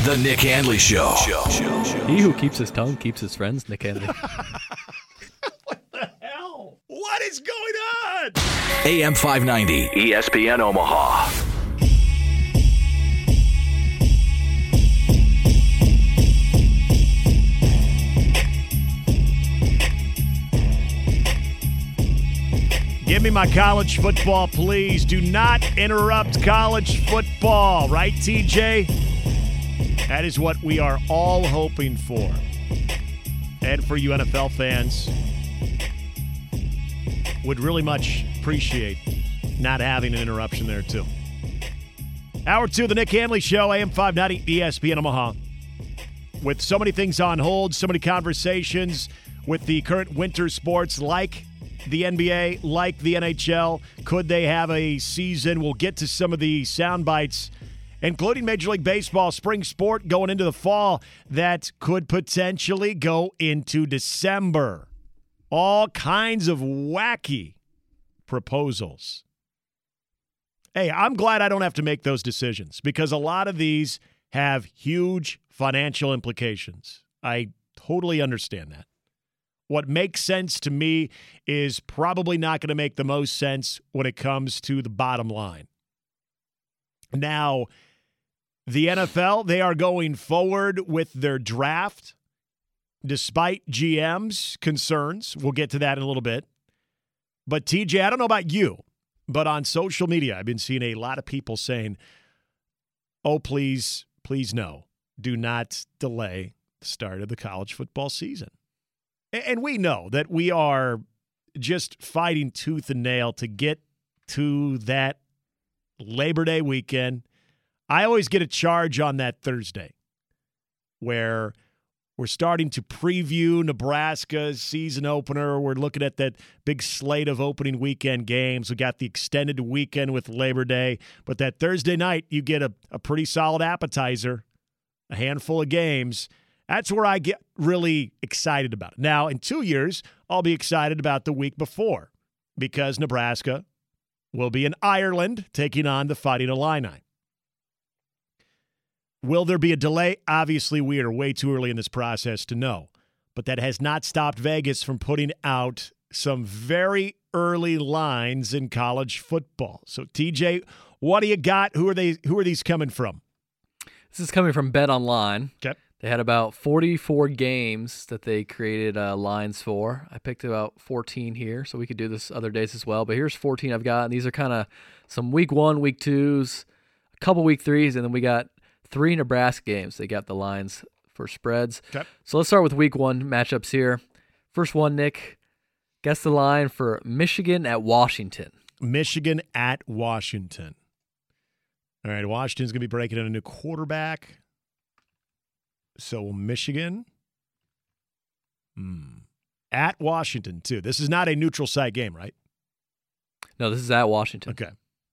The Nick Handley Show. He who keeps his tongue keeps his friends, Nick Handley. What the hell? What is going on? AM 590, ESPN Omaha. Give me my college football, please. Do not interrupt college football. Right, TJ? That is what we are all hoping for. And for you NFL fans, would really much appreciate not having an interruption there, too. Hour 2 of the Nick Handley Show, AM 590, ESPN Omaha. With so many things on hold, so many conversations with the current winter sports like the NBA, like the NHL. Could they have a season? We'll get to some of the sound bites, including Major League Baseball spring sport going into the fall that could potentially go into December. All kinds of wacky proposals. Hey, I'm glad I don't have to make those decisions because a lot of these have huge financial implications. I totally understand that. What makes sense to me is probably not going to make the most sense when it comes to the bottom line. Now, the NFL, they are going forward with their draft despite GM's concerns. We'll get to that in a little bit. But, TJ, I don't know about you, but on social media, I've been seeing a lot of people saying, oh, please, please no, do not delay the start of the college football season. And we know that we are just fighting tooth and nail to get to that Labor Day weekend. I always get a charge on that Thursday where we're starting to preview Nebraska's season opener. We're looking at that big slate of opening weekend games. We got the extended weekend with Labor Day. But that Thursday night, you get a pretty solid appetizer, a handful of games. That's where I get really excited about it. Now, in 2 years, I'll be excited about the week before because Nebraska will be in Ireland taking on the Fighting Illini. Will there be a delay? Obviously, we are way too early in this process to know. But that has not stopped Vegas from putting out some very early lines in college football. So, TJ, what do you got? Who are these coming from? This is coming from Bet Online. Okay. They had about 44 games that they created lines for. I picked about 14 here, so we could do this other days as well. But here's 14 I've got, and these are kind of some week 1, week 2s, a couple week 3s, and then we got 3 Nebraska games. They got the lines for spreads. Okay. So let's start with week 1 matchups here. First one, Nick, guess the line for Michigan at Washington. Michigan at Washington. All right, Washington's going to be breaking in a new quarterback. So Michigan at Washington, too. This is not a neutral site game, right? No, this is at Washington. Okay.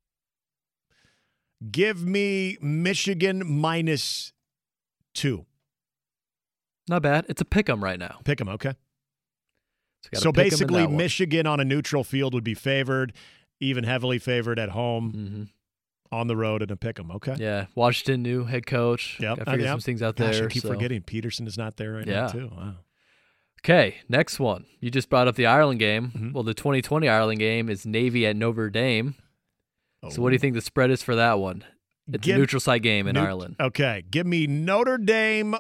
Give me Michigan -2. Not bad. It's a pick 'em right now. Pick 'em, okay. So basically, Michigan on a neutral field would be favored, even heavily favored at home. Mm-hmm. On the road and a pick 'em, okay? Yeah, Washington, new head coach. Yep. Got to figure some things out there. I keep forgetting Peterson is not there right now, too. Wow. Okay, next one. You just brought up the Ireland game. Mm-hmm. Well, the 2020 Ireland game is Navy at Notre Dame. So what do you think the spread is for that one? It's a neutral site game in Ireland. Okay, give me Notre Dame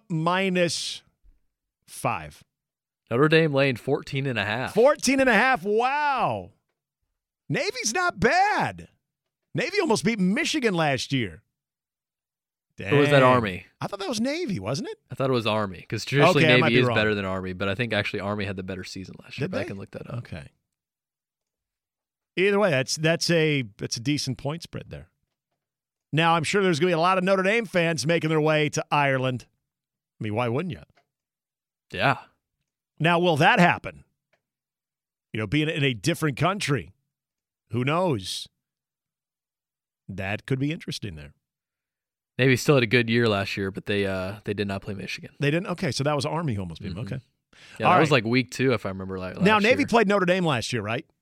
-5. Notre Dame laying 14.5. 14.5, wow. Navy's not bad. Navy almost beat Michigan last year. Dang. Or was that Army? I thought that was Navy, wasn't it? I thought it was Army because traditionally Navy is wrong. better than Army, but I think actually Army had the better season last year. Did they? I can look that up. Okay. Either way, that's a decent point spread there. Now, I'm sure there's going to be a lot of Notre Dame fans making their way to Ireland. I mean, why wouldn't you? Yeah. Now, will that happen? Being in a different country, who knows? That could be interesting there. Navy still had a good year last year, but they did not play Michigan. They didn't? Okay, so that was Army who almost beat them. Okay. Yeah, that was like week 2, if I remember right. Now, Navy played Notre Dame last year, right?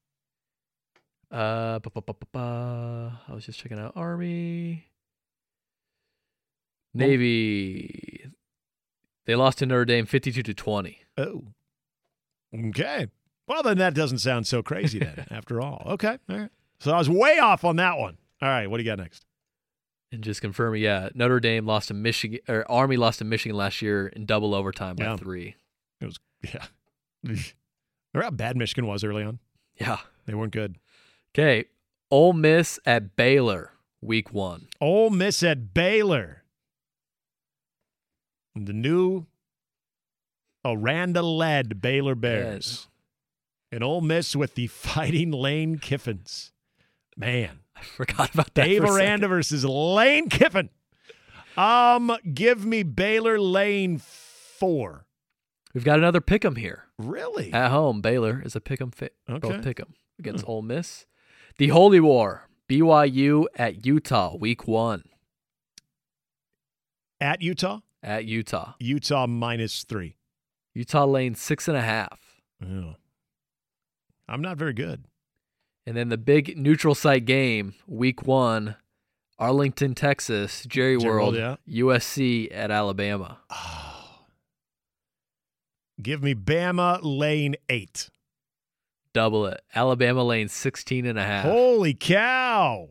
I was just checking out Army. Navy, they lost to Notre Dame 52-20. Oh. Okay. Well, then that doesn't sound so crazy then, after all. Okay. All right. So I was way off on that one. All right. What do you got next? And just confirming, Notre Dame lost to Michigan, or Army lost to Michigan last year in double overtime by 3. It was, yeah. Remember how bad Michigan was early on? Yeah. They weren't good. Okay. Ole Miss at Baylor, week 1. Ole Miss at Baylor. The new Aranda-led Baylor Bears. Yes. And Ole Miss with the Fighting Lane Kiffins. Man. I forgot about that. Dave Aranda versus Lane Kiffin. Give me Baylor Lane 4. We've got another pick'em here. Really? At home, Baylor is a pick'em Okay. both pick'em against Ole Miss. The Holy War, BYU at Utah, week 1. At Utah? At Utah. Utah -3. Utah lane 6.5. Oh. I'm not very good. And then the big neutral site game, week 1, Arlington, Texas, Jerry World, yeah. USC at Alabama. Oh. Give me Bama lane 8. Double it. Alabama lane 16.5. Holy cow.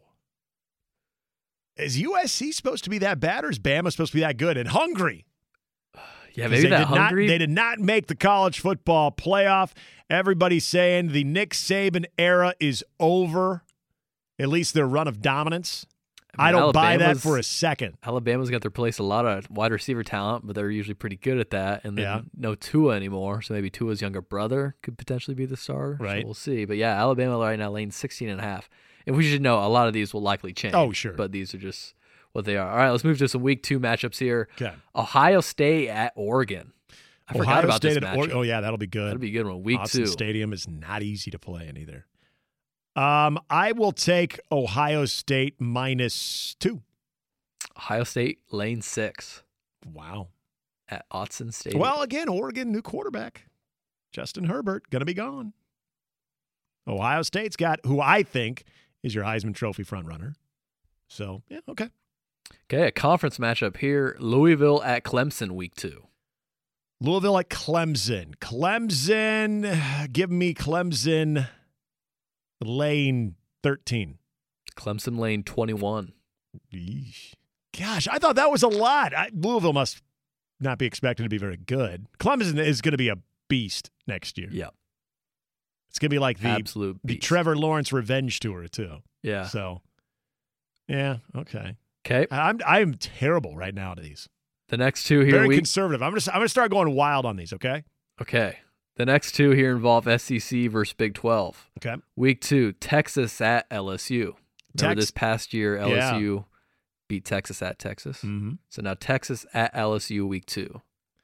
Is USC supposed to be that bad, or is Bama supposed to be that good and hungry? Yeah, maybe that hungry. They did not make the college football playoff. Everybody's saying the Nick Saban era is over, at least their run of dominance. I don't buy that for a second. Alabama's got to replace a lot of wide receiver talent, but they're usually pretty good at that. And then no Tua anymore, so maybe Tua's younger brother could potentially be the star. Right. So we'll see. But yeah, Alabama right now lane 16.5. And we should know a lot of these will likely change. Oh, sure. But these are just what they are. All right, let's move to some week 2 matchups here. Okay. Ohio State at Oregon. I forgot about this matchup. Oh, yeah, that'll be good. That'll be a good one. Week Austin 2. Stadium is not easy to play in either. I will take Ohio State -2. Ohio State lane 6 Wow. at Autzen Stadium. Well, again, Oregon, new quarterback. Justin Herbert, going to be gone. Ohio State's got who I think is your Heisman Trophy frontrunner. So, yeah, okay. Okay, a conference matchup here. Louisville at Clemson, week 2. Louisville at Clemson. Clemson, give me Clemson lane 13. Clemson lane 21. Yeesh. Gosh, I thought that was a lot. Louisville must not be expected to be very good. Clemson is going to be a beast next year. Yeah. It's going to be like the absolute beast. The Trevor Lawrence revenge tour, too. Yeah. So, yeah, okay. Okay. I'm terrible right now to these. The next two here. Very conservative. I'm gonna start going wild on these, okay? Okay. The next two here involve SEC versus Big 12. Okay. Week 2, Texas at LSU. Remember this past year, LSU beat Texas at Texas. Mm-hmm. So now Texas at LSU week 2.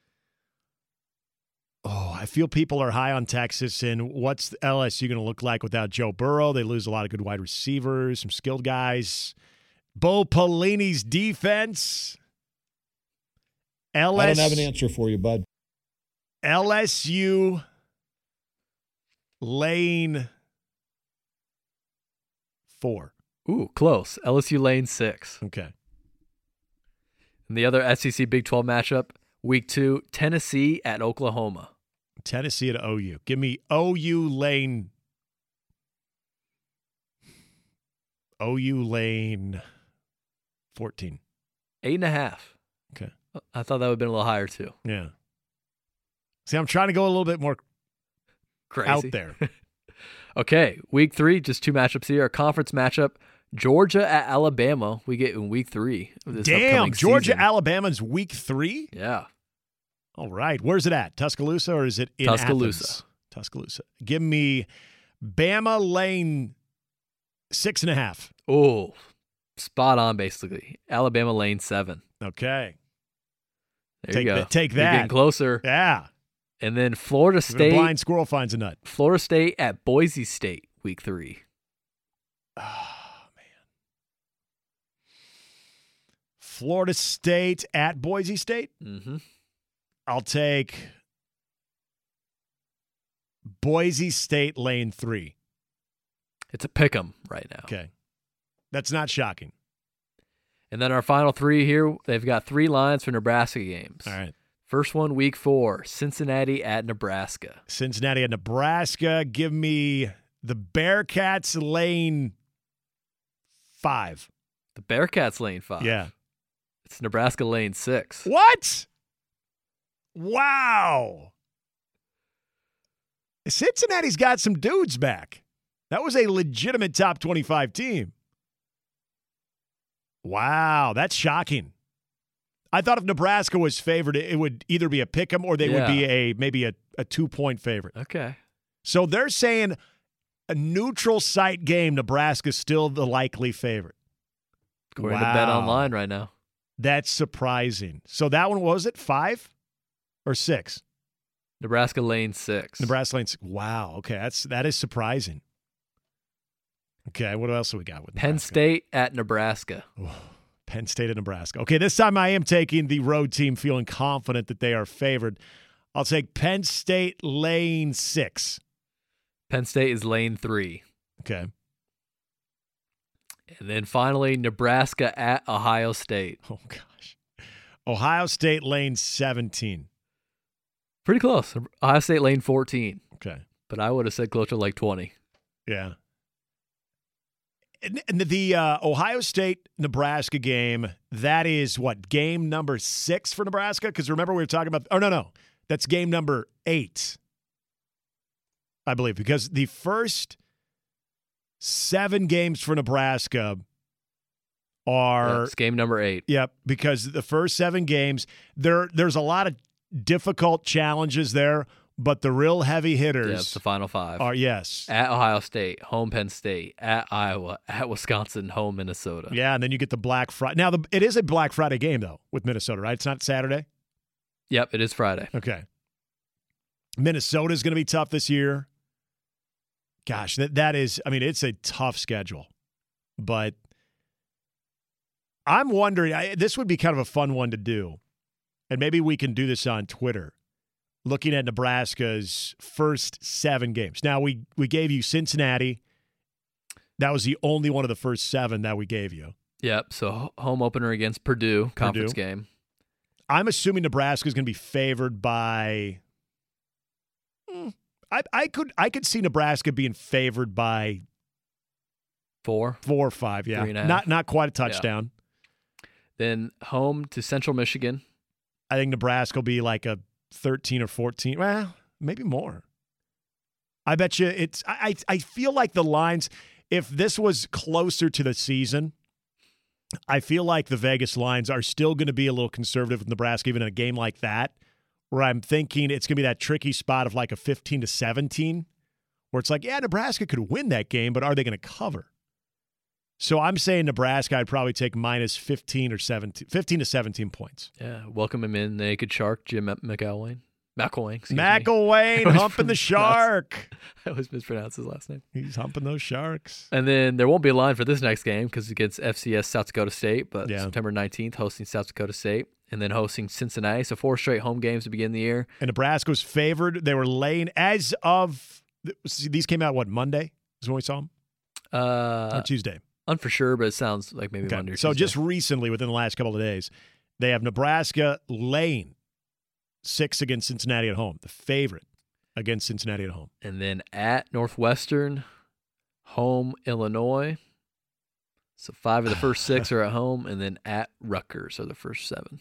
Oh, I feel people are high on Texas, and what's LSU going to look like without Joe Burrow? They lose a lot of good wide receivers, some skilled guys. Bo Pelini's defense. I don't have an answer for you, bud. LSU lane 4. Ooh, close. LSU lane 6. Okay. And the other SEC Big 12 matchup, week 2, Tennessee at Oklahoma. Tennessee at OU. Give me OU lane 14. 8.5. Okay. I thought that would have been a little higher too. Yeah. See, I'm trying to go a little bit more crazy out there. Okay, week 3, just 2 matchups here. A conference matchup, Georgia at Alabama. We get in week 3 of this Damn, Georgia, season. Alabama's week 3? Yeah. All right. Where's it at? Tuscaloosa, or is it in Tuscaloosa? Athens? Tuscaloosa. Give me Bama lane 6.5. Oh, spot on, basically. Alabama lane 7. Okay. There you go. Take that. You're getting closer. Yeah. And then Florida Even State. a blind squirrel finds a nut. Florida State at Boise State, week 3. Oh, man. Florida State at Boise State? Mm-hmm. I'll take Boise State lane 3. It's a pick 'em right now. Okay. That's not shocking. And then our final three here, they've got 3 lines for Nebraska games. All right. First one, week 4, Cincinnati at Nebraska. Cincinnati at Nebraska. Give me the Bearcats laying 5. The Bearcats laying 5. Yeah. It's Nebraska laying 6. What? Wow. Cincinnati's got some dudes back. That was a legitimate top 25 team. Wow, that's shocking. I thought if Nebraska was favored, it would either be a pick'em or they would be maybe a 2-point favorite. Okay. So they're saying a neutral site game, Nebraska's still the likely favorite. According to Bet Online right now. That's surprising. So that one, was it 5 or 6? Nebraska laying 6. Nebraska laying 6. Wow. Okay, that is surprising. Okay, what else have we got with Nebraska? Penn State at Nebraska. Penn State at Nebraska. Okay, this time I am taking the road team, feeling confident that they are favored. I'll take Penn State laying 6. Penn State is laying 3. Okay. And then finally, Nebraska at Ohio State. Oh, gosh. Ohio State laying 17. Pretty close. Ohio State laying 14. Okay. But I would have said closer to like 20. Yeah. And the Ohio State-Nebraska game, that is what, game number 6 for Nebraska? Because remember we were talking about – oh, no. That's game number 8, I believe, because the first 7 games for Nebraska are – it's game number 8. Yep, because the first 7 games, there's a lot of difficult challenges there, but the real heavy hitters – yeah, it's the final 5. Are, yes. At Ohio State, home Penn State, at Iowa, at Wisconsin, home Minnesota. Yeah, and then you get the Black Friday. Now, it is a Black Friday game, though, with Minnesota, right? It's not Saturday? Yep, it is Friday. Okay. Minnesota's going to be tough this year. Gosh, that is, I mean, it's a tough schedule. But I'm wondering, this would be kind of a fun one to do. And maybe we can do this on Twitter, looking at Nebraska's first 7 games. Now, we gave you Cincinnati. That was the only one of the first 7 that we gave you. Yep, so home opener against Purdue, conference game. I'm assuming Nebraska is going to be favored by. I could see Nebraska being favored by 4 or 5. Yeah, 3.5. Not quite a touchdown. Yeah. Then home to Central Michigan. I think Nebraska will be like a 13 or 14. Well, maybe more. I bet you it's. I feel like the lines. If this was closer to the season, I feel like the Vegas lines are still going to be a little conservative with Nebraska, even in a game like that, where I'm thinking it's going to be that tricky spot of like a 15-17, where it's like, yeah, Nebraska could win that game, but are they going to cover? So I'm saying Nebraska, I'd probably take minus 15 to 17 points. Yeah, welcome him in, naked shark, Jim McElwain. McElwain humping the shark. I always mispronounce his last name. He's humping those sharks. And then there won't be a line for this next game because it gets FCS South Dakota State, but yeah. September 19th hosting South Dakota State and then hosting Cincinnati. So 4 straight home games to begin the year. And Nebraska was favored. They were laying as of these came out, what, Monday is when we saw them? Or Tuesday? For sure, but it sounds like maybe Monday or So Tuesday. just recently, within the last couple of days, they have Nebraska laying 6 against Cincinnati at home, the favorite against Cincinnati at home. And then at Northwestern, home Illinois. So 5 of the first 6 are at home, and then at Rutgers are the first 7.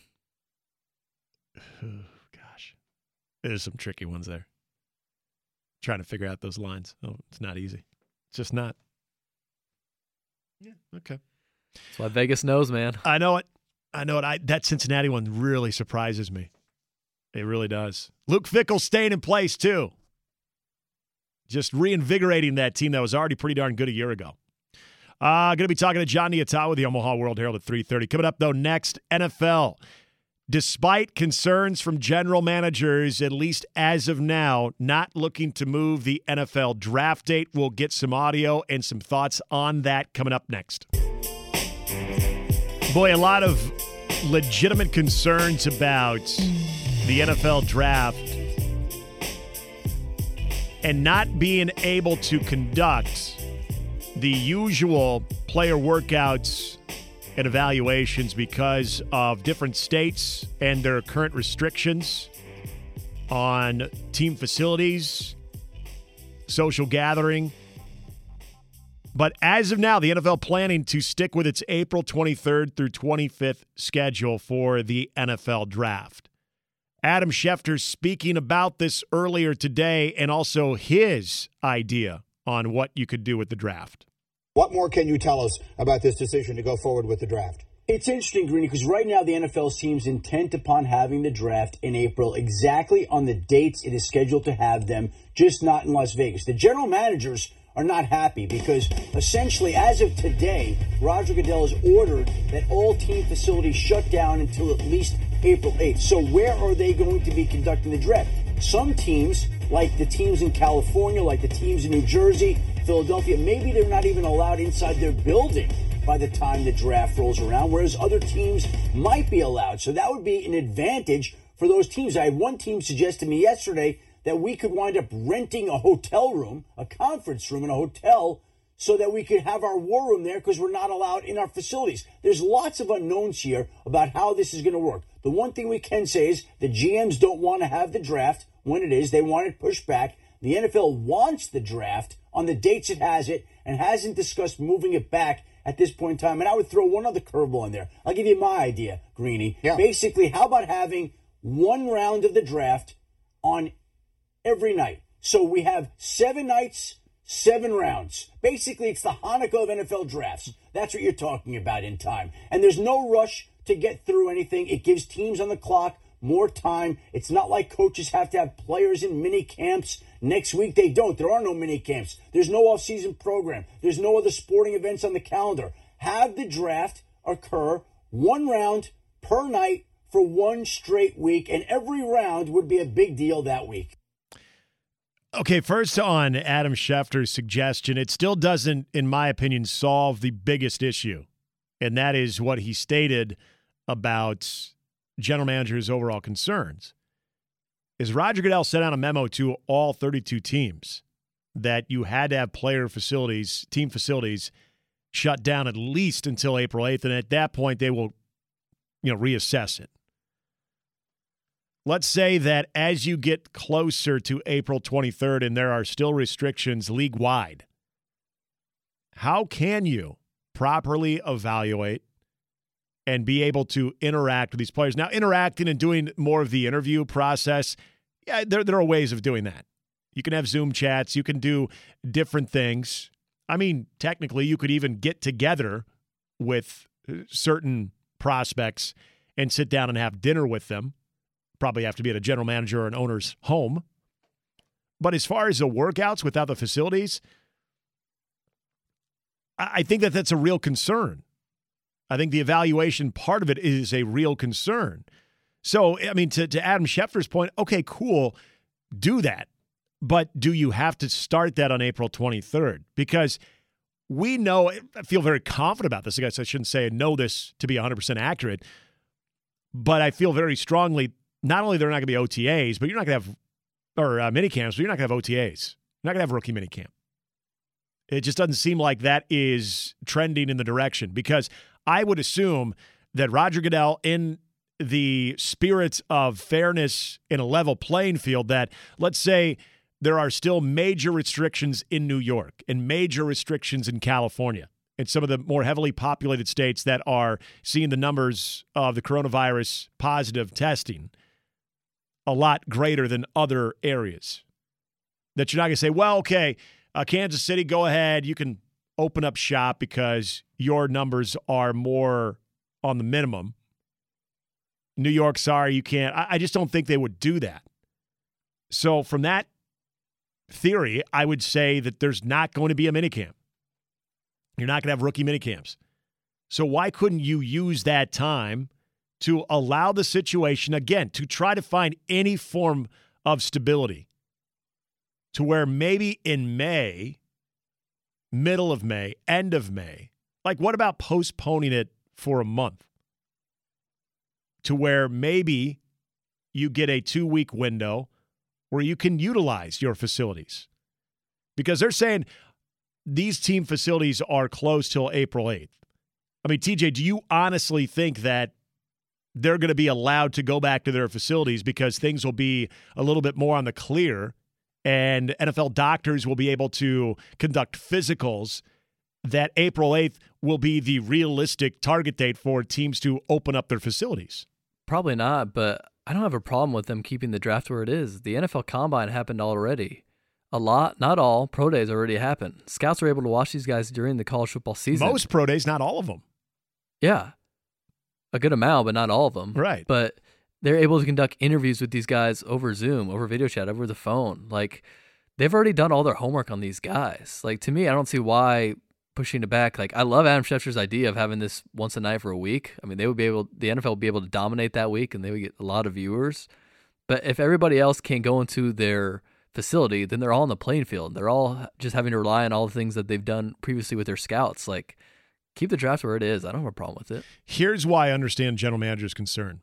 Oh, gosh. There's some tricky ones there. Trying to figure out those lines. Oh, it's not easy. It's just not. Yeah, okay. That's why Vegas knows, man. I know it. That Cincinnati one really surprises me. It really does. Luke Fickell staying in place, too. Just reinvigorating that team that was already pretty darn good a year ago. Going to be talking to John Niatawa with the Omaha World Herald at 3:30. Coming up, though, next, NFL. Despite concerns from general managers, at least as of now, not looking to move the NFL draft date. We'll get some audio and some thoughts on that coming up next. Boy, a lot of legitimate concerns about the NFL draft and not being able to conduct the usual player workouts and evaluations because of different states and their current restrictions on team facilities, social gathering. But as of now, the NFL planning to stick with its April 23rd through 25th schedule for the NFL draft. Adam Schefter speaking about this earlier today and also his idea on what you could do with the draft. What more can you tell us about this decision to go forward with the draft? It's interesting, Greeny, because right now the NFL seems intent upon having the draft in April, exactly on the dates it is scheduled to have them, just not in Las Vegas. The general managers are not happy because essentially, as of today, Roger Goodell has ordered that all team facilities shut down until at least April 8th. So where are they going to be conducting the draft? Some teams, like the teams in California, like the teams in New Jersey, Philadelphia, maybe they're not even allowed inside their building by the time the draft rolls around, whereas other teams might be allowed. So that would be an advantage for those teams. I had one team suggest to me yesterday that we could wind up renting a hotel room, a conference room in a hotel, so that we could have our war room there because we're not allowed in our facilities. There's lots of unknowns here about how this is going to work. The one thing we can say is the GMs don't want to have the draft when it is. They want it pushed back. The NFL wants the draft on the dates it has it and hasn't discussed moving it back at this point in time. And I would throw one other curveball in there. I'll give you my idea, Greeny. Yeah. Basically, how about having one round of the draft on every night? So we have 7 nights, 7 rounds. Basically, it's the Hanukkah of NFL drafts. That's what you're talking about in time. And there's no rush to get through anything. It gives teams on the clock more time. It's not like coaches have to have players in mini camps. Next week, they don't. There are no mini camps. There's no off-season program. There's no other sporting events on the calendar. Have the draft occur 1 round per night for 1 straight week, and every round would be a big deal that week. Okay, first on Adam Schefter's suggestion, it still doesn't, in my opinion, solve the biggest issue, and that is what he stated about general manager's overall concerns. Is Roger Goodell sent out a memo to all 32 teams that you had to have player facilities, team facilities, shut down at least until April 8th, and at that point they will, reassess it. Let's say that as you get closer to April 23rd and there are still restrictions league-wide, how can you properly evaluate and be able to interact with these players? Now, interacting and doing more of the interview process, yeah, there are ways of doing that. You can have Zoom chats. You can do different things. I mean, technically, you could even get together with certain prospects and sit down and have dinner with them. Probably have to be at a general manager or an owner's home. But as far as the workouts without the facilities, I think that that's a real concern. I think the evaluation part of it is a real concern. So, I mean, to Adam Schefter's point, okay, cool, do that. But do you have to start that on April 23rd? Because we know, I feel very confident about this. I guess I shouldn't say I know this to be 100% accurate, but I feel very strongly, not only there are not going to be OTAs, but you're not going to have, or mini camps, but you're not going to have OTAs. You're not going to have rookie mini camp. It just doesn't seem like that is trending in the direction, because I would assume that Roger Goodell, in the spirit of fairness in a level playing field, that let's say there are still major restrictions in New York and major restrictions in California and some of the more heavily populated states that are seeing the numbers of the coronavirus positive testing a lot greater than other areas. That you're not going to say, well, okay, Kansas City, go ahead. You can open up shop because your numbers are more on the minimum. New York, sorry, you can't. I just don't think they would do that. So from that theory, I would say that there's not going to be a minicamp. You're not going to have rookie minicamps. So why couldn't you use that time to allow the situation, again, to try to find any form of stability to where maybe in May, middle of May, end of May, like what about postponing it for a month to where maybe you get a 2-week window where you can utilize your facilities? Because they're saying these team facilities are closed till April 8th. I mean, TJ, do you honestly think that they're going to be allowed to go back to their facilities because things will be a little bit more on the clear and NFL doctors will be able to conduct physicals, that April 8th will be the realistic target date for teams to open up their facilities? Probably not, but I don't have a problem with them keeping the draft where it is. The NFL Combine happened already. A lot, not all, pro days already happened. Scouts were able to watch these guys during the college football season. Most pro days, not all of them. Yeah. A good amount, but not all of them. Right. But they're able to conduct interviews with these guys over Zoom, over video chat, over the phone. Like, they've already done all their homework on these guys. Like, to me, I don't see why pushing it back. Like, I love Adam Schefter's idea of having this once a night for a week. I mean, the NFL would be able to dominate that week and they would get a lot of viewers. But if everybody else can't go into their facility, then they're all on the playing field. They're all just having to rely on all the things that they've done previously with their scouts. Like, keep the draft where it is. I don't have a problem with it. Here's why I understand general manager's concern.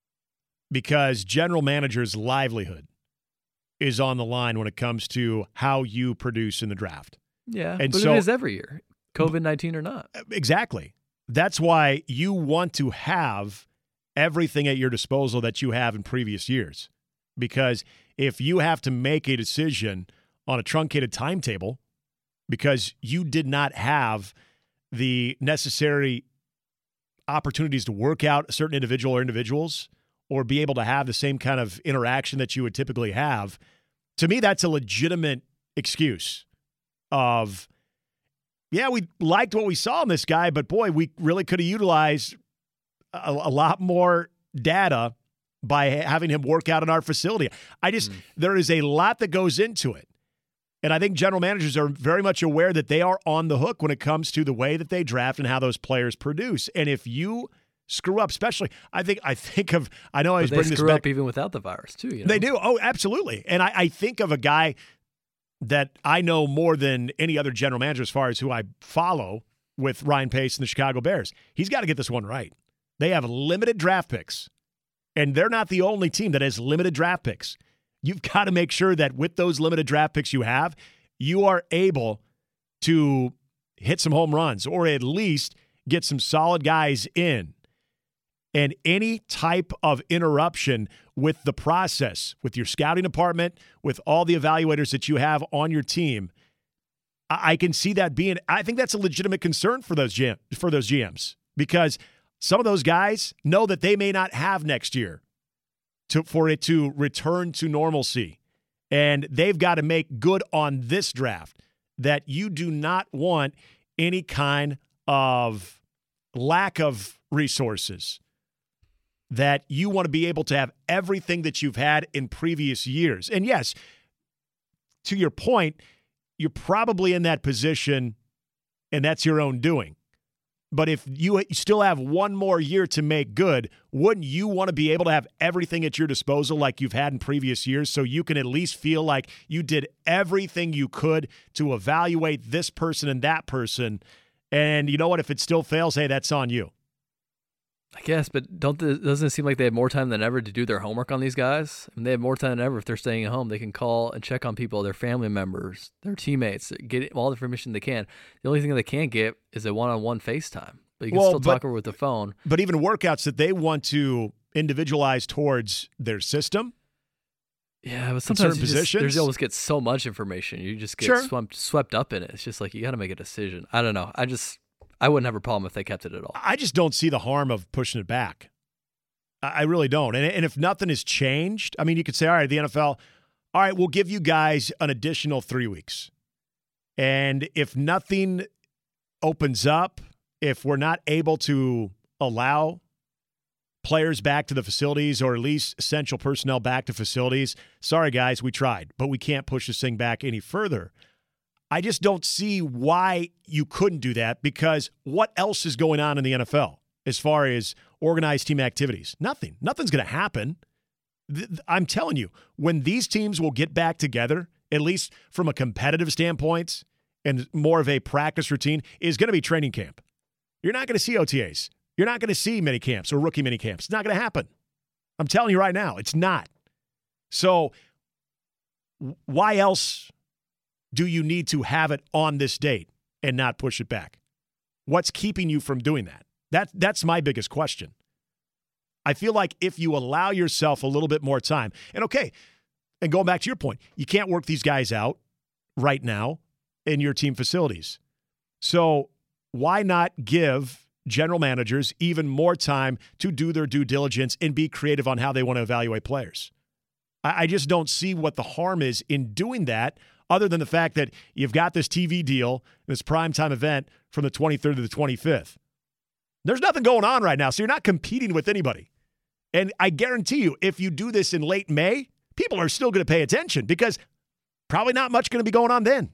Because general manager's livelihood is on the line when it comes to how you produce in the draft. Yeah, and but so, it is every year, COVID-19 or not. Exactly. That's why you want to have everything at your disposal that you have in previous years. Because if you have to make a decision on a truncated timetable because you did not have the necessary opportunities to work out a certain individual or individuals or be able to have the same kind of interaction that you would typically have, to me, that's a legitimate excuse of, yeah, we liked what we saw in this guy, but boy, we really could have utilized a lot more data by having him work out in our facility. There is a lot that goes into it. And I think general managers are very much aware that they are on the hook when it comes to the way that they draft and how those players produce. And if you screw up, especially, I know I was bringing this back. They screw up even without the virus, too. You know? They do. Oh, absolutely. And I think of a guy that I know more than any other general manager as far as who I follow with Ryan Pace and the Chicago Bears. He's got to get this one right. They have limited draft picks, and they're not the only team that has limited draft picks. You've got to make sure that with those limited draft picks you have, you are able to hit some home runs or at least get some solid guys in. And any type of interruption with the process, with your scouting department, with all the evaluators that you have on your team, I can see that being, I think that's a legitimate concern for those GMs, because some of those guys know that they may not have next year for it to return to normalcy. And they've got to make good on this draft, that you do not want any kind of lack of resources, that you want to be able to have everything that you've had in previous years. And yes, to your point, you're probably in that position, and that's your own doing. But if you still have one more year to make good, wouldn't you want to be able to have everything at your disposal like you've had in previous years, so you can at least feel like you did everything you could to evaluate this person and that person? And you know what? If it still fails, hey, that's on you. I guess, but doesn't it seem like they have more time than ever to do their homework on these guys? I mean, they have more time than ever if they're staying at home. They can call and check on people, their family members, their teammates, get all the information they can. The only thing they can't get is a one-on-one FaceTime. But you can still talk over with the phone. But even workouts that they want to individualize towards their system. Yeah, but sometimes you always get so much information. You just get swept up in it. It's just like you got to make a decision. I don't know. I wouldn't have a problem if they kept it at all. I just don't see the harm of pushing it back. I really don't. And if nothing has changed, I mean, you could say, all right, the NFL, all right, we'll give you guys an additional 3 weeks. And if nothing opens up, if we're not able to allow players back to the facilities or at least essential personnel back to facilities, sorry, guys, we tried, but we can't push this thing back any further. I just don't see why you couldn't do that, because what else is going on in the NFL as far as organized team activities? Nothing. Nothing's going to happen. I'm telling you, when these teams will get back together, at least from a competitive standpoint and more of a practice routine, is going to be training camp. You're not going to see OTAs. You're not going to see mini camps or rookie mini camps. It's not going to happen. I'm telling you right now, it's not. So why else do you need to have it on this date and not push it back? What's keeping you from doing that? That's my biggest question. I feel like if you allow yourself a little bit more time, and going back to your point, you can't work these guys out right now in your team facilities. So why not give general managers even more time to do their due diligence and be creative on how they want to evaluate players? I just don't see what the harm is in doing that, other than the fact that you've got this TV deal, this primetime event from the 23rd to the 25th. There's nothing going on right now, so you're not competing with anybody. And I guarantee you, if you do this in late May, people are still going to pay attention because probably not much going to be going on then.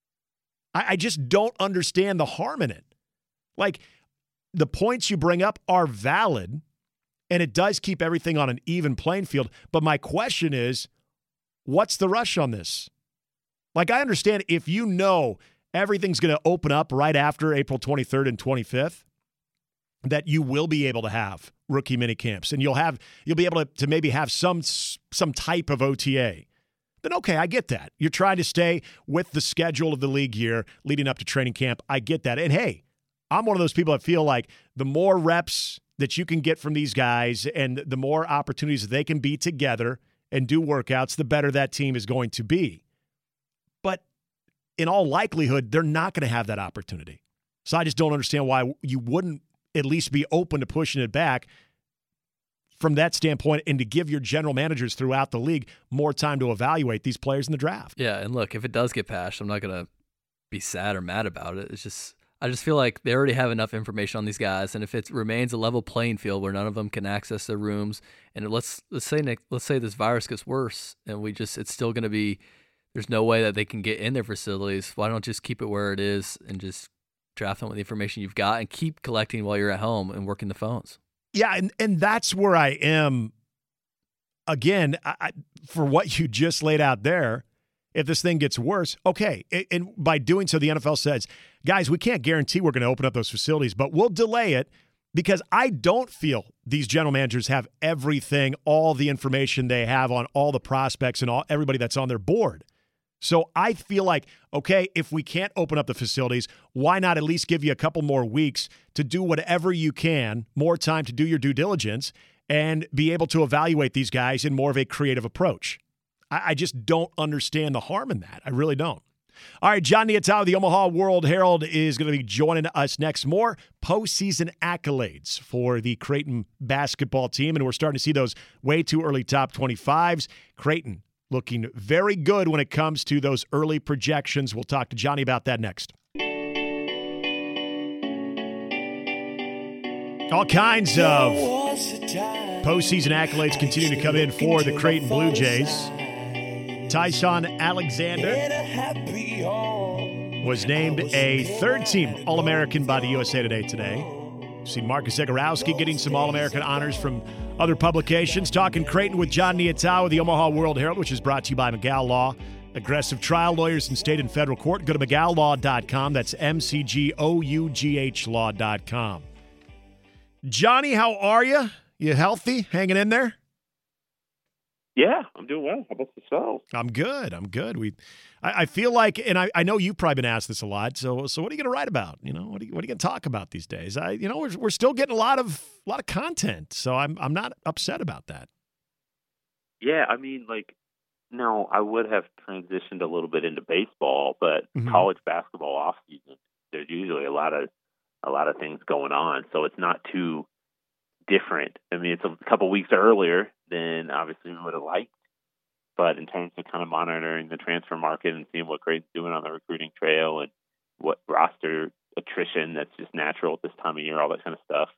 I just don't understand the harm in it. Like, the points you bring up are valid, and it does keep everything on an even playing field. But my question is, what's the rush on this? Like, I understand if you know everything's going to open up right after April 23rd and 25th, that you will be able to have rookie mini camps, and you'll be able to maybe have some type of OTA. Then okay, I get that. You're trying to stay with the schedule of the league year leading up to training camp. I get that. And hey, I'm one of those people that feel like the more reps that you can get from these guys and the more opportunities they can be together and do workouts, the better that team is going to be. But in all likelihood, they're not going to have that opportunity. So I just don't understand why you wouldn't at least be open to pushing it back from that standpoint and to give your general managers throughout the league more time to evaluate these players in the draft. Yeah, and look, if it does get passed, I'm not going to be sad or mad about it. I just feel like they already have enough information on these guys, and if it remains a level playing field where none of them can access their rooms, and let's say this virus gets worse, and it's still going to be, there's no way that they can get in their facilities. Why don't just keep it where it is and just draft them with the information you've got and keep collecting while you're at home and working the phones? Yeah, and that's where I am. Again, for what you just laid out there, if this thing gets worse, okay. And by doing so, the NFL says, guys, we can't guarantee we're going to open up those facilities, but we'll delay it because I don't feel these general managers have everything, all the information they have on all the prospects and everybody that's on their board. So I feel like, okay, if we can't open up the facilities, why not at least give you a couple more weeks to do whatever you can, more time to do your due diligence, and be able to evaluate these guys in more of a creative approach. I just don't understand the harm in that. I really don't. All right, John Niatawa, the Omaha World Herald, is going to be joining us next. More postseason accolades for the Creighton basketball team, and we're starting to see those way too early top 25s. Creighton looking very good when it comes to those early projections. We'll talk to Johnny about that next. All kinds of postseason accolades continue to come in for the Creighton Blue Jays. Tyson Alexander was named a third-team All-American by the USA today. You've seen Marcus Zagorowski getting some All-American honors from other publications. Talking Creighton with John Niatawa, the Omaha World Herald, which is brought to you by McGow Law. Aggressive trial lawyers in state and federal court. Go to McGowLaw.com. That's MCGOUGH Law.com. Johnny, how are you? You healthy? Hanging in there? Yeah, I'm doing well. How about yourself? I'm good. I feel like, and I know you've probably been asked this a lot. So what are you going to write about? You know, what are you going to talk about these days? We're still getting a lot of content. So I'm not upset about that. Yeah, I mean, no, I would have transitioned a little bit into baseball, but college basketball off season, there's usually a lot of things going on, so it's not too different. I mean, it's a couple weeks earlier than obviously we would have liked, but in terms of kind of monitoring the transfer market and seeing what Creighton's doing on the recruiting trail and what roster attrition that's just natural at this time of year, all that kind of stuff,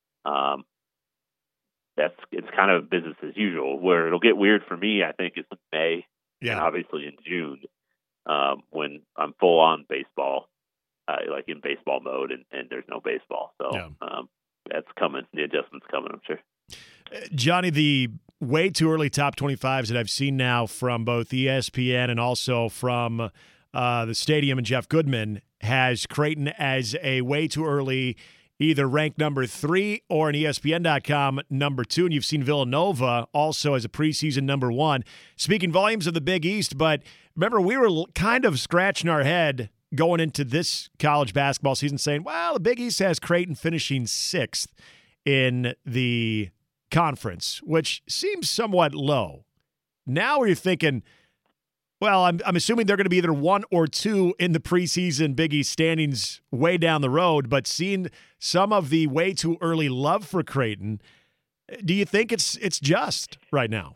it's kind of business as usual. Where it'll get weird for me, I think, is in May and obviously in June when I'm full on baseball, like in baseball mode, and there's no baseball. So that's coming. The adjustment's coming, I'm sure. Johnny, the way too early top 25s that I've seen now from both ESPN and also from the Stadium and Jeff Goodman has Creighton as a way too early, either ranked number 3 or in ESPN.com number 2. And you've seen Villanova also as a preseason number 1. Speaking volumes of the Big East, but remember we were kind of scratching our head going into this college basketball season saying, well, the Big East has Creighton finishing 6th in the conference, which seems somewhat low. Now you're thinking, well, I'm assuming they're going to be either 1 or 2 in the preseason Big East standings way down the road, but seeing some of the way too early love for Creighton, do you think it's just right now?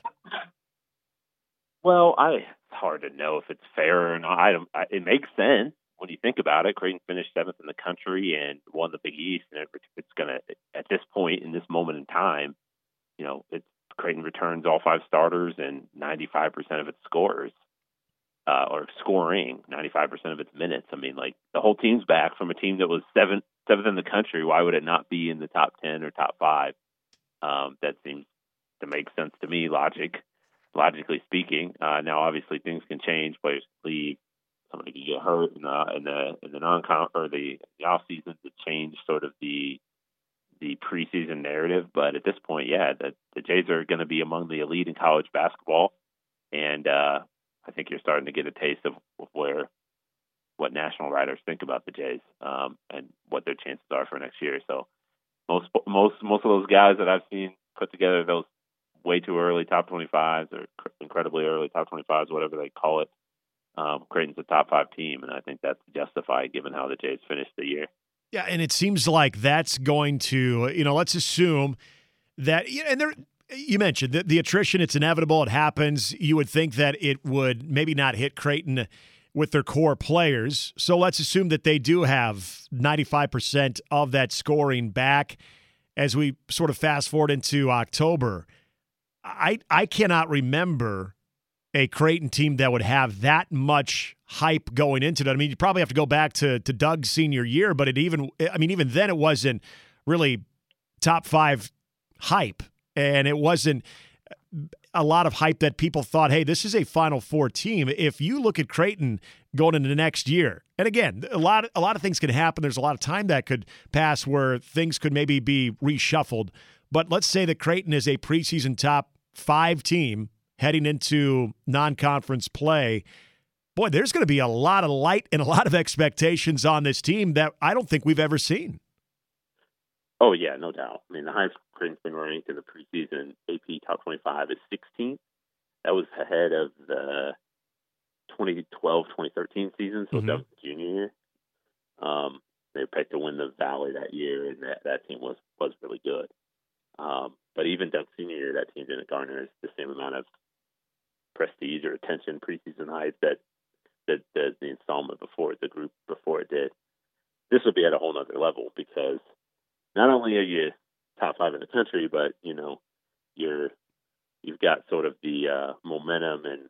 Well, it's hard to know if it's fair or not. It makes sense when you think about it. Creighton finished 7th in the country and won the Big East, and it's going to, at this point in this moment in time, Creighton returns all 5 starters and 95% of its scorers, or scoring 95% of its minutes. I mean, like, the whole team's back from a team that was 7th in the country. Why would it not be in the top 10 or top 5? That seems to make sense to me, logically speaking. Now, obviously, things can change. Players can leave. Somebody can get hurt in the non-con or the off season to change sort of the preseason narrative. But at this point, the Jays are going to be among the elite in college basketball, and I think you're starting to get a taste of what national writers think about the Jays and what their chances are for next year. So most of those guys that I've seen put together those way too early top 25s or incredibly early top 25s, whatever they call it, Creighton's a top 5 team, and I think that's justified given how the Jays finished the year. Yeah, and it seems like that's going to, let's assume that, and you mentioned the attrition, it's inevitable, it happens. You would think that it would maybe not hit Creighton with their core players. So let's assume that they do have 95% of that scoring back as we sort of fast forward into October. I cannot remember a Creighton team that would have that much hype going into it. I mean, you probably have to go back to Doug's senior year, but even then it wasn't really top 5 hype, and it wasn't a lot of hype that people thought, hey, this is a Final Four team. If you look at Creighton going into the next year, and again, a lot of things can happen. There's a lot of time that could pass where things could maybe be reshuffled. But let's say that Creighton is a preseason top 5 team heading into non-conference play. Boy, there's going to be a lot of light and a lot of expectations on this team that I don't think we've ever seen. Oh, yeah, no doubt. I mean, the highest Creighton's been ranked in the preseason AP Top 25 is 16th. That was ahead of the 2012-2013 season, so that was the junior year. They were picked to win the Valley that year, and that team was really good. But even Doug's senior year, that team didn't garner the same amount of prestige or attention, preseason hype that the installment before, the group before it did. This would be at a whole nother level because not only are you top 5 in the country, but you've got sort of the momentum and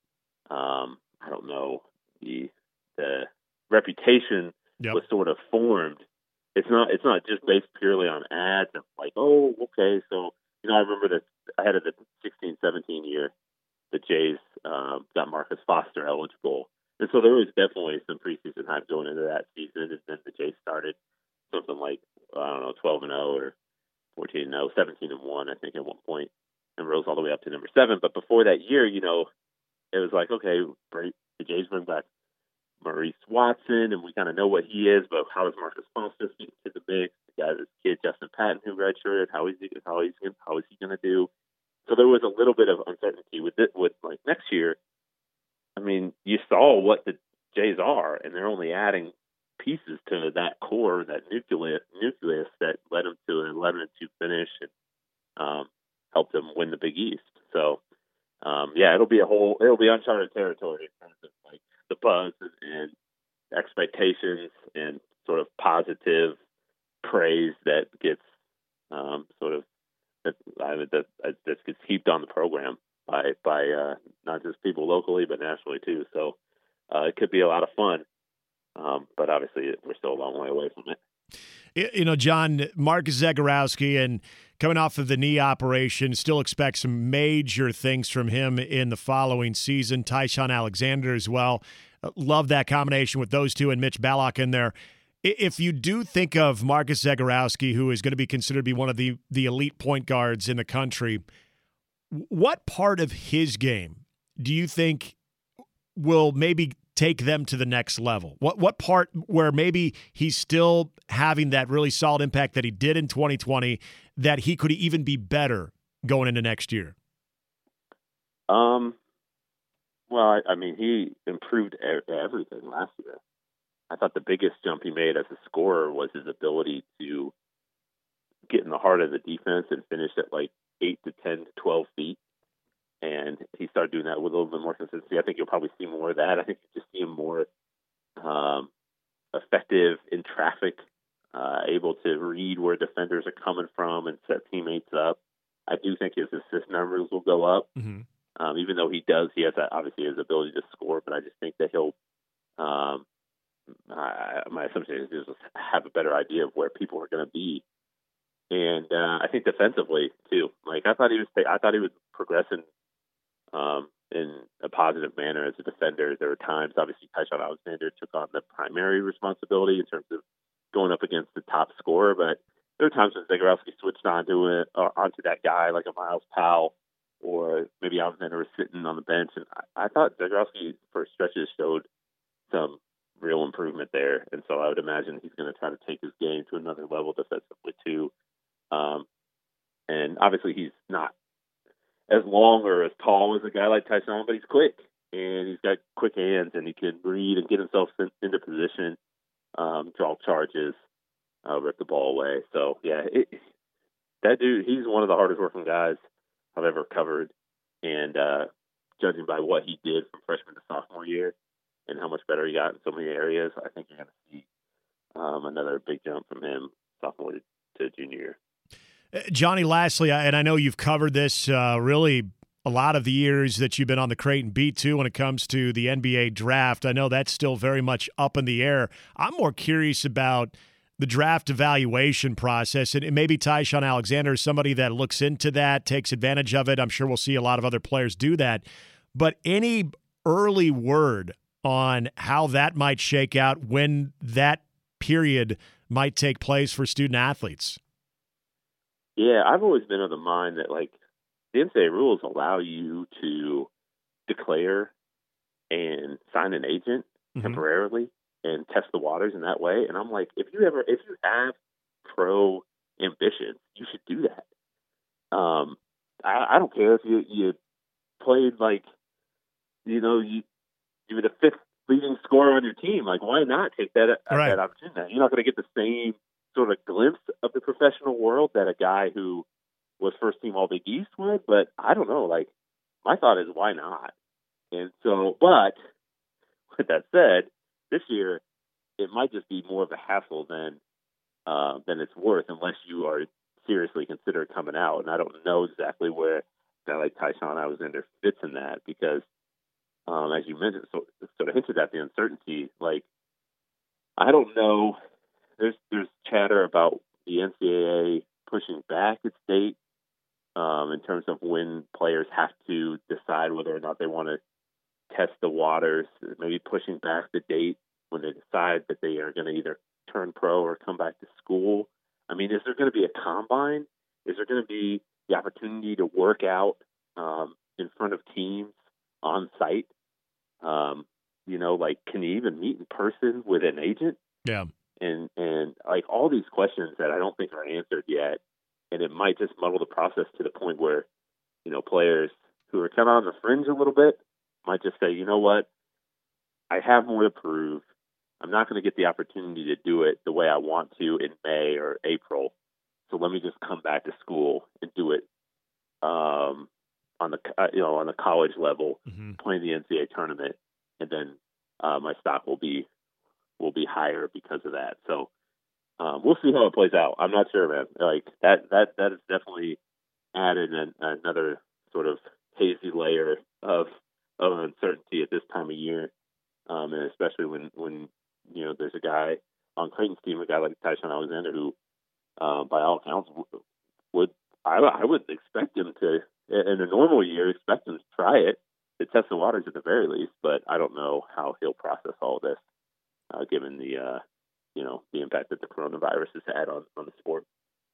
I don't know, the reputation was sort of formed. It's not just based purely on ads of like, oh, okay, so I remember that ahead of the 16-17 year, the Jays got Marcus Foster eligible, and so there was definitely some preseason hype going into that season, and then the Jays started something like 12-0 or 14-0, 17-1, I think at one point, and rose all the way up to number 7. But before that year, it was like, okay, the Jays bring back Maurice Watson, and we kind of know what he is, but how does Marcus Foster fit into the mix? The guy, this kid Justin Patton, who redshirted, how is he going to do? So there was a little bit of uncertainty with it. With like next year, I mean, you saw what the Jays are, and they're only adding pieces to that core, that nucleus that led them to an 11-2 finish and helped them win the Big East. So, it'll be uncharted territory in terms of like the buzz and expectations and sort of positive praise that gets that gets heaped on the program by not just people locally but nationally too. So it could be a lot of fun, but obviously we're still a long way away from it. John, Marcus Zegarowski, and coming off of the knee operation, still expect some major things from him in the following season. Tyshawn Alexander as well. Love that combination with those two and Mitch Ballock in there. If you do think of Marcus Zegarowski, who is going to be considered to be one of the elite point guards in the country, what part of his game do you think will maybe take them to the next level? What part where maybe he's still having that really solid impact that he did in 2020 that he could even be better going into next year? Well, I mean, he improved everything last year. I thought the biggest jump he made as a scorer was his ability to get in the heart of the defense and finish at like 8 to 10 to 12 feet. And he started doing that with a little bit more consistency. I think you'll probably see more of that. I think you'll just see him more effective in traffic, able to read where defenders are coming from and set teammates up. I do think his assist numbers will go up. Mm-hmm. Even though he has obviously his ability to score, but I just think that he'll, my assumption is he'll just have a better idea of where people are going to be. And I think defensively too, like I thought he was progressing in a positive manner as a defender. There were times, obviously, Tyshawn Alexander took on the primary responsibility in terms of going up against the top scorer, but there were times when Zegarowski switched onto that guy like a Miles Powell, or maybe Alexander was sitting on the bench. And I thought Zegarowski for stretches showed some real improvement there. And so I would imagine he's going to try to take his game to another level defensively too. And obviously he's not as long or as tall as a guy like Tyshawn, but he's quick and he's got quick hands and he can read and get himself into position, draw charges, rip the ball away. So yeah, that dude, he's one of the hardest working guys I've ever covered. And judging by what he did from freshman to sophomore year and how much better he got in so many areas, I think you're going to see another big jump from him sophomore to junior year. Johnny, lastly, and I know you've covered this really a lot of the years that you've been on the Creighton beat too when it comes to the NBA draft. I know that's still very much up in the air. I'm more curious about the draft evaluation process, and maybe Tyshawn Alexander is somebody that looks into that, takes advantage of it. I'm sure we'll see a lot of other players do that. But any early word on how that might shake out, when that period might take place for student athletes? Yeah, I've always been of the mind that, like, the NCAA rules allow you to declare and sign an agent temporarily and test the waters in that way. And I'm like, if you have pro ambitions, you should do that. I don't care if you played like, you were the fifth leading scorer on your team. Like, why not take that opportunity? You're not going to get the same sort of glimpse of the professional world that a guy who was first team All Big East would, but I don't know. Like, my thought is, why not? And so, but with that said, this year it might just be more of a hassle than it's worth, unless you are seriously considered coming out. And I don't know exactly where a guy like Tyshawn Alexander fits in that, because as you mentioned, sort of hinted at the uncertainty. Like, I don't know. There's chatter about the NCAA pushing back its date in terms of when players have to decide whether or not they want to test the waters, maybe pushing back the date when they decide that they are going to either turn pro or come back to school. I mean, is there going to be a combine? Is there going to be the opportunity to work out in front of teams on site? Like, can you even meet in person with an agent? Yeah. And like all these questions that I don't think are answered yet, and it might just muddle the process to the point where, players who are kind of on the fringe a little bit might just say, you know what, I have more to prove. I'm not going to get the opportunity to do it the way I want to in May or April, so let me just come back to school and do it on the college level, playing the NCAA tournament, and then my stock will be higher because of that. So we'll see how it plays out. I'm not sure, man. Like that has definitely added another sort of hazy layer of uncertainty at this time of year, and especially when there's a guy on Creighton's team, a guy like Tyshawn Alexander, who by all accounts I would expect him to, in a normal year, expect him to try it, to test the waters at the very least. But I don't know how he'll process all of this, given the impact that the coronavirus has had on the sport.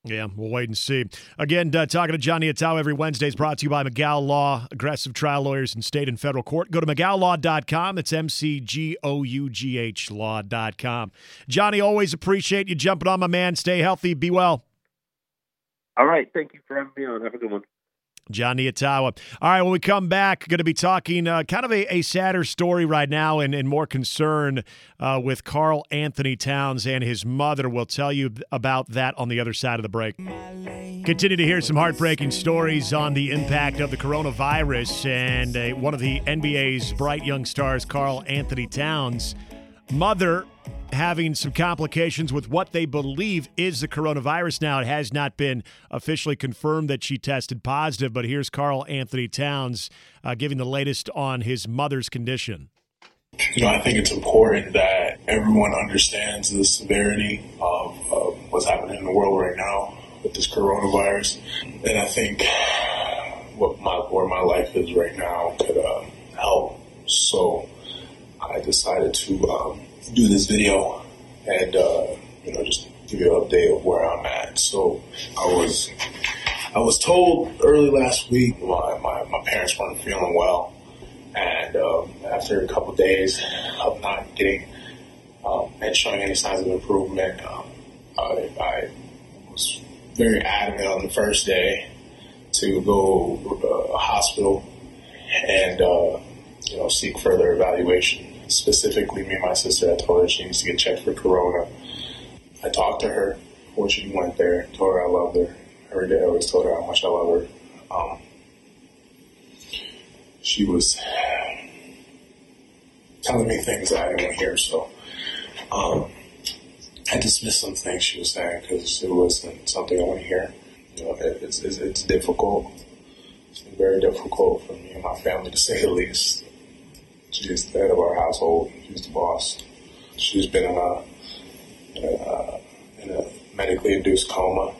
Yeah, we'll wait and see. Again, talking to John Niatawa every Wednesday is brought to you by McGow Law, aggressive trial lawyers in state and federal court. Go to McGowLaw.com. It's MCGOUGH Law.com. Johnny, always appreciate you jumping on, my man. Stay healthy. Be well. All right. Thank you for having me on. Have a good one. John Niatawa. All right, when we come back, going to be talking kind of a sadder story right now and more concern with Karl Anthony Towns and his mother. We'll tell you about that on the other side of the break. Continue to hear some heartbreaking stories on the impact of the coronavirus and one of the NBA's bright young stars, Karl Anthony Towns' mother, having some complications with what they believe is the coronavirus. Now, it has not been officially confirmed that she tested positive, but here's Karl Anthony Towns giving the latest on his mother's condition. I think it's important that everyone understands the severity of what's happening in the world right now with this coronavirus. And I think where my life is right now could help. So I decided to do this video and just give you an update of where I'm at. So I was told early last week my parents weren't feeling well, and after a couple of days of not getting and showing any signs of improvement, I was very adamant on the first day to go to a hospital and seek further evaluation. Specifically, me and my sister, I told her she needs to get checked for corona. I talked to her before she went there, told her I loved her. Every day I always told her how much I love her. She was telling me things that I didn't want to hear, so I dismissed some things she was saying because it wasn't something I want to hear. It's difficult. It's been very difficult for me and my family, to say the least. She's the head of our household. She's the boss. She's been in a medically induced coma.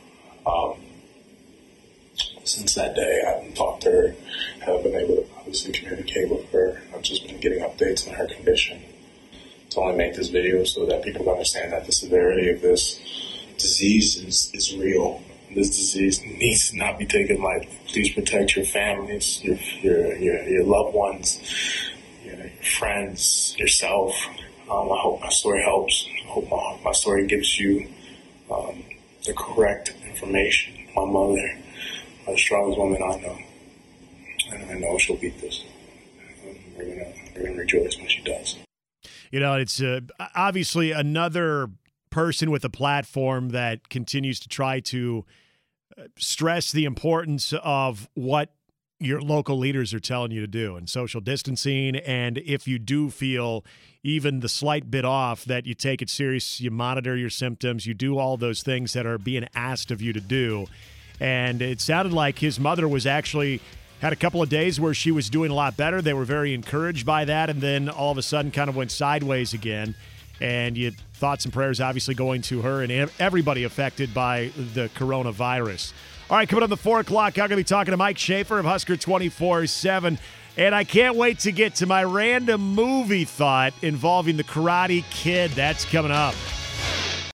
Since that day, I haven't talked to her. I haven't been able to obviously communicate with her. I've just been getting updates on her condition. To only make this video so that people understand that the severity of this disease is real. This disease needs to not be taken lightly. Please protect your families, your loved ones, your friends, yourself. I hope my story helps. I hope my story gives you the correct information. My mother, the strongest woman I know, and I know she'll beat this. We're gonna rejoice when she does. It's obviously another person with a platform that continues to try to stress the importance of what your local leaders are telling you to do, and social distancing. And if you do feel even the slight bit off, that you take it serious, you monitor your symptoms, you do all those things that are being asked of you to do. And it sounded like his mother was actually had a couple of days where she was doing a lot better. They were very encouraged by that, and then all of a sudden kind of went sideways again. And you thoughts and prayers obviously going to her and everybody affected by the coronavirus. All right, coming up at 4 o'clock, I'm going to be talking to Mike Schaefer of Husker 24/7. And I can't wait to get to my random movie thought involving the Karate Kid. That's coming up.